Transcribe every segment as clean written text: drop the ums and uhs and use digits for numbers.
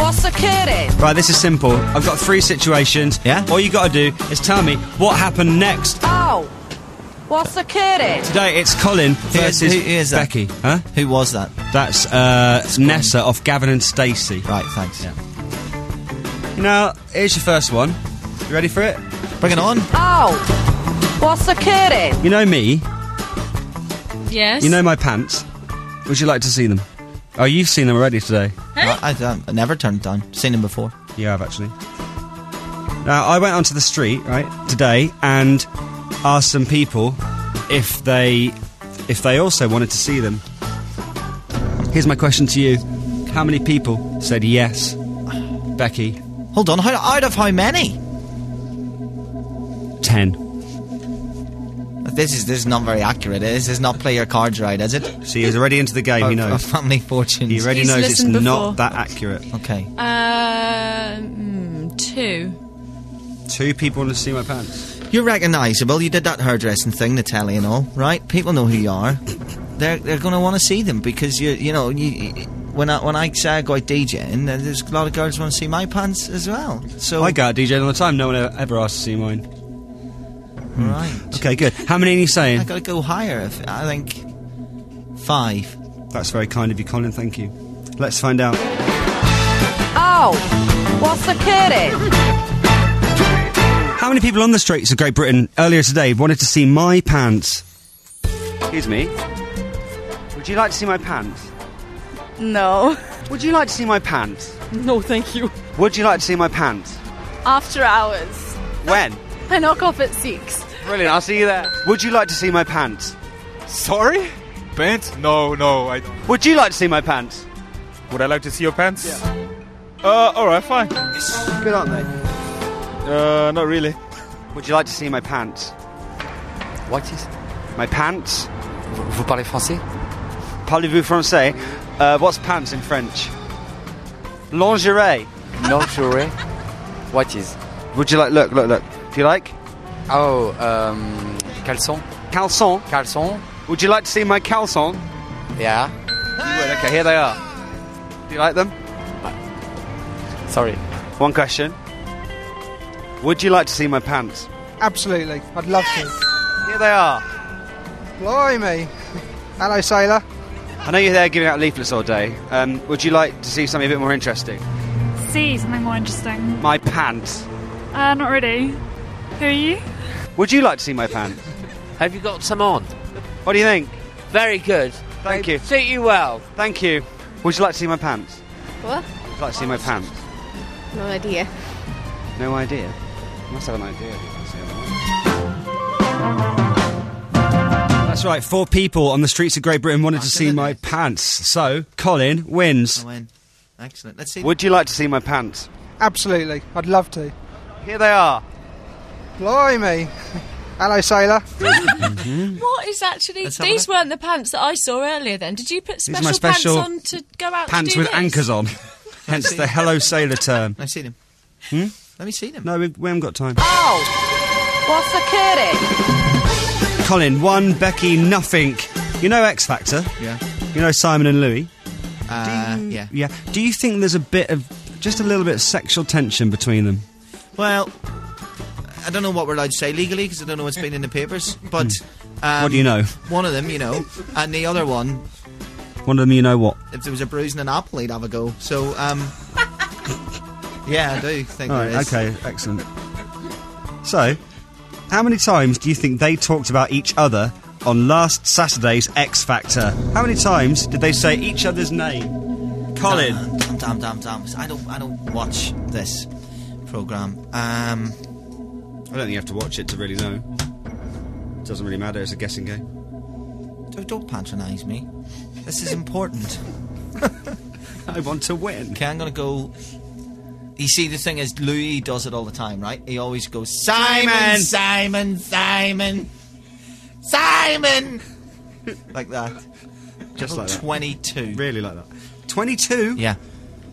What's occurring? Right, this is simple. I've got 3 situations. Yeah? All you got to do is tell me what happened next. Oh, what's occurring? Today it's Colin versus who is that? Becky. Huh? Who was that? That's Nessa off Gavin and Stacey. Right, thanks. Yeah. Now, here's your first one. You ready for it? Bring it on. Oh, what's occurring? You know me. Yes. You know my pants. Would you like to see them? Oh, you've seen them already today. I never turned it down. Seen him before. You have, actually. Now, I went onto the street, right, today, and asked some people if they also wanted to see them. Here's my question to you. How many people said yes? Becky? Hold on, out of how many? 10. This is not very accurate. This is not play your cards right, is it? See, he's already into the game, he knows. Family fortunes. He already He's knows it's listened before. not that accurate. Okay. 2. 2 people want to see my pants. You're recognisable. You did that hairdressing thing, the telly and all, right? People know who you are. They're going to want to see them because when I say I go out DJing, there's a lot of girls want to see my pants as well. So I go out DJing all the time. No one ever asked to see mine. right. Okay, good. How many are you saying? I got to go higher. I think 5. That's very kind of you, Colin. Thank you. Let's find out. Oh, what's occurring? How many people on the streets of Great Britain earlier today wanted to see my pants? Excuse me. Would you like to see my pants? No. Would you like to see my pants? No, thank you. Would you like to see my pants? After hours. When? I knock off at 6. Brilliant, I'll see you there. Would you like to see my pants? Sorry? Pants? No, I don't. Would you like to see my pants? Would I like to see your pants? Yeah. Alright, fine. Good, aren't they? Not really. Would you like to see my pants? What is? My pants? Vous parlez français? Parlez-vous français? What's pants in French? Lingerie. Lingerie? What is? Would you like... Look. Do you like? Oh, caleçon? Caleçon. Caleçon? Would you like to see my caleçon? Yeah. You would, okay, here they are. Do you like them? Sorry. One question. Would you like to see my pants? Absolutely, I'd love to. Here they are. Blimey. Hello, sailor. I know you're there giving out leaflets all day. Would you like to see something a bit more interesting? See something more interesting. My pants. Not really. Who are you? Would you like to see my pants? Have you got some on? What do you think? Very good. Thank you. Suit you well. Thank you. Would you like to see my pants? What? Would you like to see my pants? No idea. No idea. You must have an idea. That's right, 4 people on the streets of Great Britain wanted to see my pants. So, Colin wins. I win. Excellent. Let's see. Would you like to see my pants? Absolutely, I'd love to. Here they are. Blimey. Hello, sailor. What is actually... Let's have These a- weren't the pants that I saw earlier then. Did you put These are special, my special pants on to go out Pants to do with this? anchors on. Hence the Hello Sailor term. I've seen him. Let me see them. No, we haven't got time. Oh, what's occurring? Colin, 1, Becky, nothing. You know X Factor? Yeah. You know Simon and Louis? Yeah. Yeah. Do you think there's just a little bit of sexual tension between them? Well, I don't know what we're allowed to say legally because I don't know what's been in the papers. But What do you know? one of them, and the other one, One of them, you know what? if there was a bruise in an apple, he'd have a go. So, yeah, I do think All there right, is. okay, excellent. So, how many times do you think they talked about each other on last Saturday's X Factor? How many times did they say each other's name? Colin. Damn. I don't watch this programme. I don't think you have to watch it to really know. It doesn't really matter, it's a guessing game. Don't patronise me. This is important. I want to win. Okay, I'm going to go... You see, the thing is, Louis does it all the time, right? He always goes, Simon! Like that. Just like that. 22. Really like that. 22? Yeah.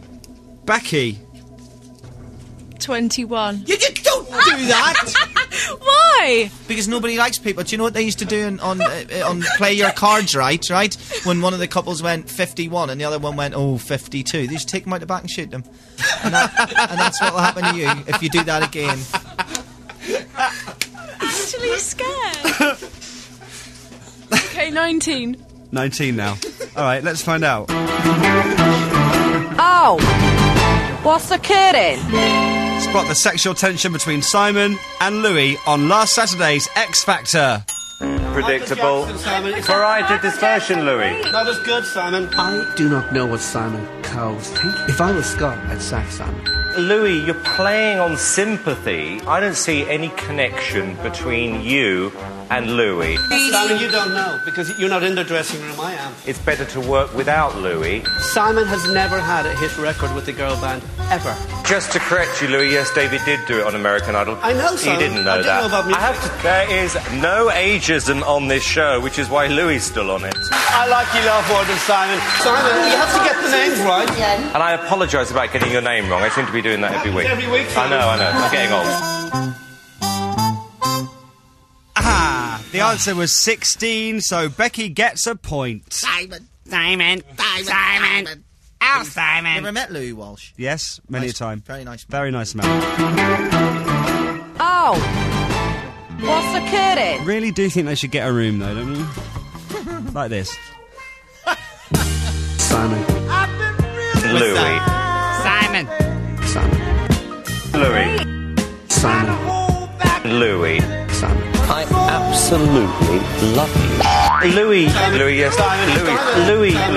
Becky. 21. You don't do that! Why? Because nobody likes people. Do you know what they used to do on Play Your Cards, right? When one of the couples went 51 and the other one went, 52. They used to take them out the back and shoot them. And that's what will happen to you if you do that again. Actually scared. Okay, 19. 19 now. All right, let's find out. Oh, what's occurring? Spot the sexual tension between Simon and Louis on last Saturday's X Factor. Predictable. For I did this version, Louis. That was good, Simon. I do not know what Simon Cowell's thinking. If I was Scott, I'd sack Simon. Louis, you're playing on sympathy. I don't see any connection between you and Louis. Simon, you don't know, because you're not in the dressing room, I am. It's better to work without Louis. Simon has never had a hit record with the girl band, ever. Just to correct you, Louis, yes, David did do it on American Idol. I know, Simon. You didn't know I that. Know about music. There is no ageism on this show, which is why Louis is still on it. I like you love more than Simon. Simon, you have to get the names right. Yeah. And I apologise about getting your name wrong. I seem to be doing that every week. Every week, Simon. I know. I'm getting old. The answer was 16, so Becky gets a point. Simon. Oh, Simon. Never met Louis Walsh. Yes, many a time. Very nice man. Very nice man. Oh, what's occurring? Really do think they should get a room, though, don't you? Like this. Simon. Louis. Simon. Simon. Louis. Simon. Louis. Simon. I absolutely love you. Louis, yes. Louis, yes. Louis, yes.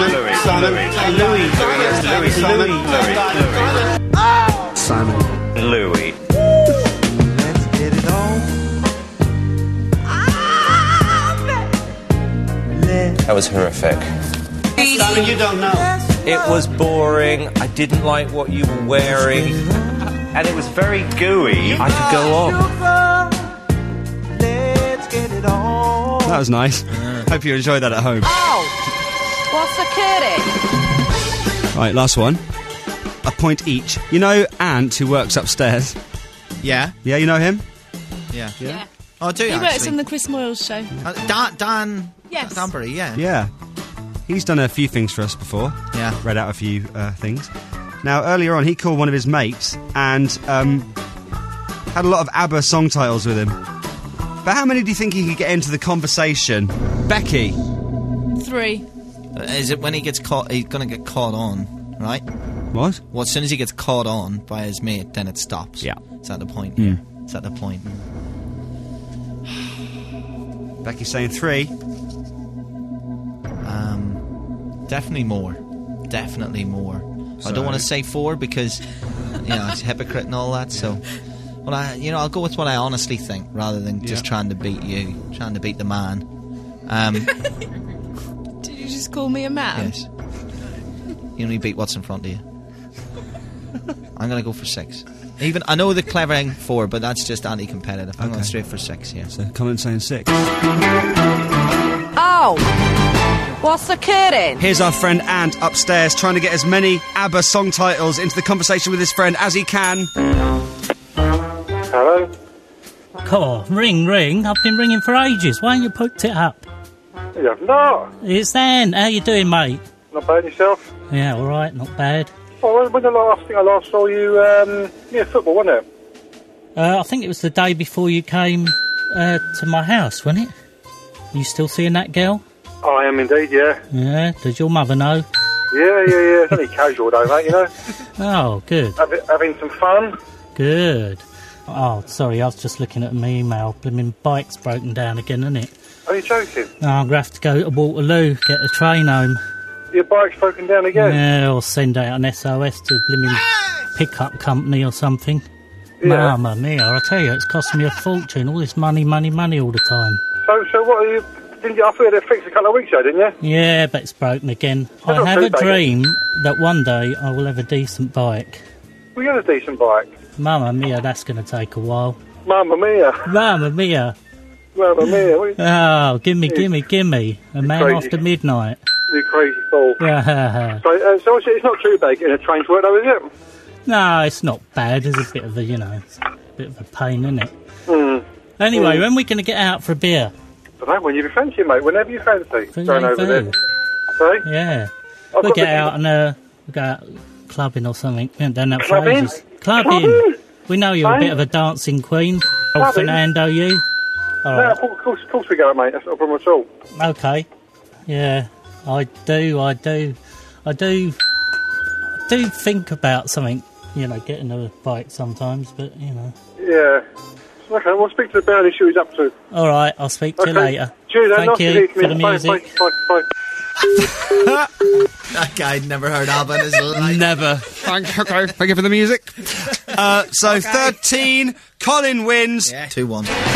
Simon. Louis. Let's get it on. That was horrific. Simon, you don't know. It was boring. I didn't like what you were wearing. And it was very gooey. I could go on. Let's get it on. That was nice. Hope you enjoyed that at home. Oh, what's occurring? Right, last one. A point each. You know Ant, who works upstairs? Yeah. Yeah, you know him? Yeah. Yeah. Oh, I do He actually. works on the Chris Moyles show. Dan. Yes. Danbury, yeah. Yeah. He's done a few things for us before. Yeah. Read out a few things. Now, earlier on, he called one of his mates and had a lot of ABBA song titles with him. But how many do you think he could get into the conversation? Becky? 3. Is it when he gets caught? He's going to get caught on, right? What? Well, as soon as he gets caught on by his mate, then it stops. Yeah. Is that the point? Mm. Yeah. Is that the point? Becky's saying 3. Definitely more. Definitely more. I don't want to say 4 because, it's hypocrite and all that. So, well, I'll go with what I honestly think rather than just trying to beat you, trying to beat the man. Did you just call me a man? Yes. You only beat what's in front of you. I'm going to go for 6. Even I know the clever thing 4, but that's just anti-competitive. I'm going straight for 6. Yeah. So, comment saying 6. Oh, what's occurring? Here's our friend Ant upstairs trying to get as many ABBA song titles into the conversation with his friend as he can. Hello? Come on, ring. I've been ringing for ages. Why haven't you picked it up? You have not. It's Dan. How you doing, mate? Not bad yourself? Yeah, all right, not bad. Oh, when the last thing I last saw you, football, wasn't it? I think it was the day before you came to my house, wasn't it? You still seeing that girl? I am indeed, yeah. Yeah, does your mother know? Yeah. It's only casual though, mate, Oh, good. Having some fun. Good. Oh, sorry, I was just looking at my email. Blimmin' bike's broken down again, isn't it? Are you joking? Oh, I'm going to have to go to Waterloo, get the train home. Your bike's broken down again? Yeah, or send out an SOS to a blimmin' pickup company or something. Yeah. Mamma mia, I tell you, it's costing me a fortune. All this money all the time. So what are you... Didn't you, I thought you had it fixed a couple of weeks ago, didn't you? Yeah, but it's broken again. I not have too a bad. dream that one day I will have a decent bike. We got a decent bike. Mamma mia, that's going to take a while. Mamma mia. Mamma mia. Mamma mia. Oh, gimme. A man crazy. after midnight. You crazy fool. Yeah. So it's not too bad getting a train to work though, is it? No, it's not bad. There's a bit of a, bit of a pain, isn't it? Hmm. Anyway, when are we going to get out for a beer? I don't know, when you fancy, mate. Whenever you fancy. For Going over Navoo. there. Sorry? Yeah. I've We'll got get the- out and we'll go out clubbing or something. We haven't done that for Clubbing? ages. Clubbing! Clubbing? We know you're a Hey? bit of a dancing queen. Oh, Clubbing? Fernando, you? All No, right. of course we go, mate. That's not a problem at all. Okay. Yeah, I do think about something, getting a bike sometimes, but, Yeah. Okay, we'll speak to the band and see what he's up to. All right, I'll speak to you later. Cheers, Thank nice to you hear for from the you. Bye, music. bye. That guy'd never heard ABBA in his life. Never. Thank you for the music. So 13, Colin wins. Yeah. 2-1.